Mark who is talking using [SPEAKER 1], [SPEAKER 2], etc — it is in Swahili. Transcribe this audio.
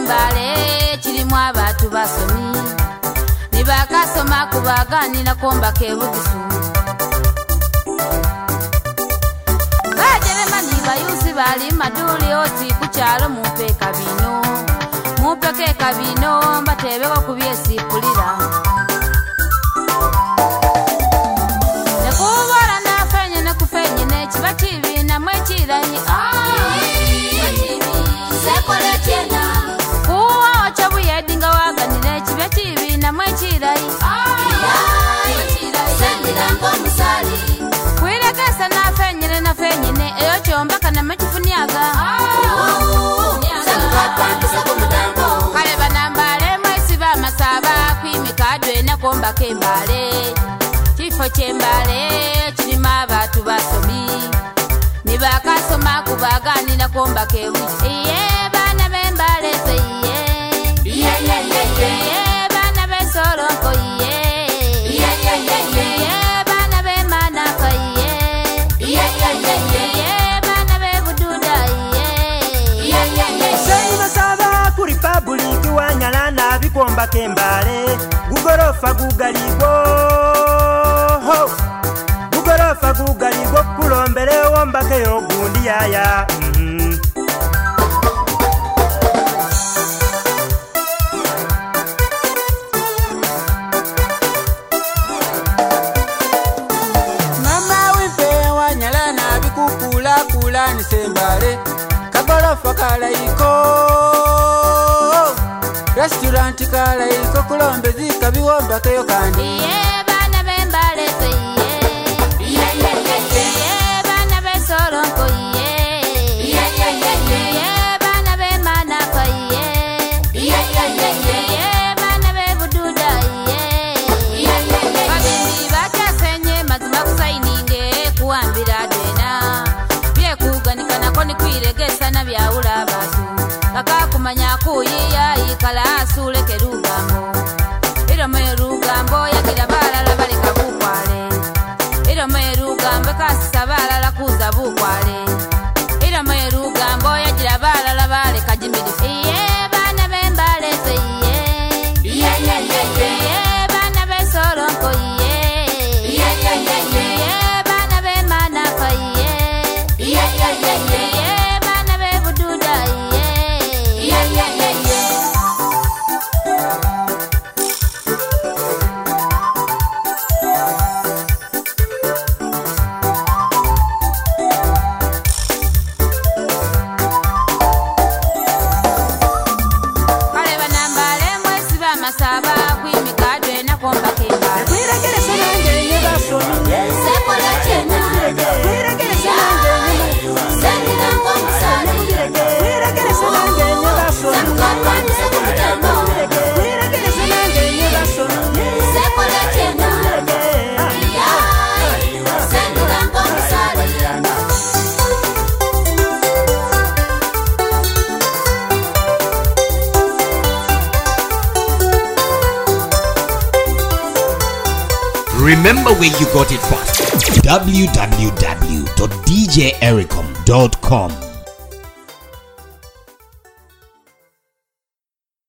[SPEAKER 1] bembale kirimu abantu basomi nibakasoma kubaganira komba kebugisu bajeremani bayuzi bali maduli oti kukyalo mupeka bino mupeke bino mbatebeko kubyesipulira nekubora nafenye nekufenye nekiba kibi namwe kiranyi sekole tena kuwa ochabuyedinga waganire kibe kibi namwe kiranyi sendirango musali kwiregesa nafenyene eyo kyombaka namekifuniaga kale banambale mwesi bamasaba kwimikadwe nakomba kembale kifo kyembale kirima abantu basomi nibakasoma kubaganira komba kebuki iye bana bembale se iye bana besoronko iye bana bemanaka iye bana bebududa iye
[SPEAKER 2] Seyima saba kuri public wanyala na bikomba kembale gugorofa gugaligo gugorofa gugaligo kulombere wombake yogundi yaya
[SPEAKER 3] Mama wimpe wanyala na bikukula kula ni sembale kagorofa kalaiko restaurant kalaiko kulombezi kabiwomba keyo kandi
[SPEAKER 1] iye bana bembale se iye bana besoronko iye bana bemanaka iye bana bebududa iye babimbi bakyasenye mazima kusaininge kuwambira dena byekuganikanako nikwiregesa na byawula abantu kakakumanya kuyiya ikala asuleke rugambo iromo rugambo yagira balala baleka bukwale iromo rugambo kasisa balala kuza bukwale iromo rugambo yagira balala baleka jimidi iye bana bembale se iye bana besoronko iye bana bemanaka iye bana bebududa iye kale banambale mwesi bamasaba kwimikadwe nakomba kembale
[SPEAKER 2] kwiregeresa nange basomi
[SPEAKER 1] sekole tena
[SPEAKER 2] kwiregeresa nange
[SPEAKER 1] sendirango musali
[SPEAKER 2] kwiregeresa nange basomi kwiregeresa nange basomi
[SPEAKER 1] sekole tena sendirango musali
[SPEAKER 4] Remember where you got it from. www.djericom.com